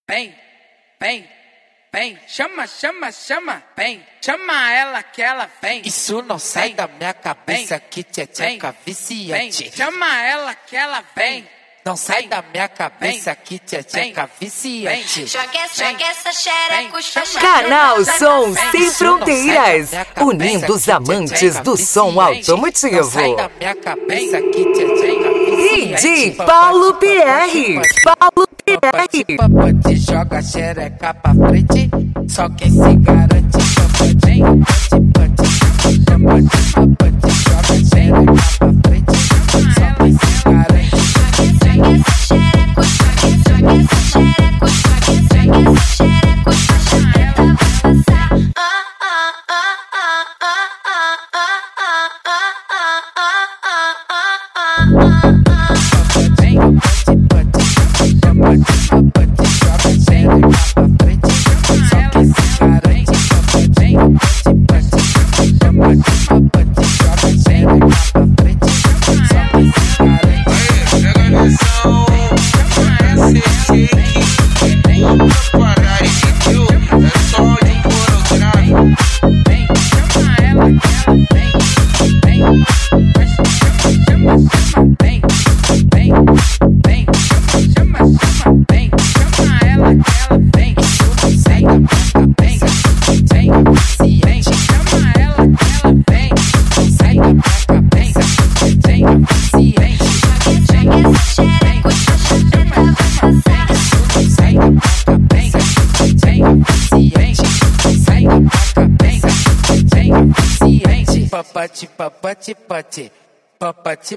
Vem, vem, vem, chama, chama, chama, vem, chama ela que ela vem. Isso não sai da minha cabeça, que tcheca viciante. Vem, chama ela que ela vem. Não sai da minha cabeça, que tcheca viciante. Joga essa xereca, Canal Som Sem Fronteiras, unindo os amantes do som automotivo. Não sai da minha cabeça, que tcheca viciante. DJ Paulo PR, Paulo PR. Papote joga xereca pra frente, só quem se garante. Papote joga xereca pra frente, só quem se garante.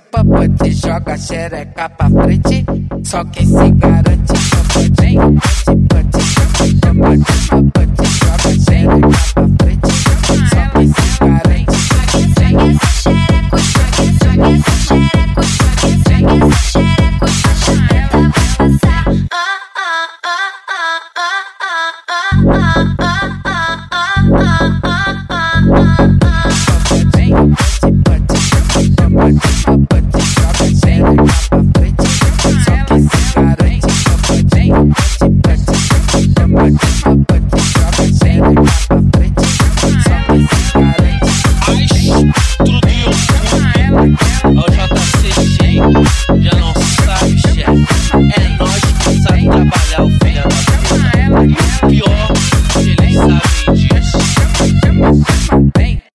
Papote joga xereca pra frente, só quem se garante.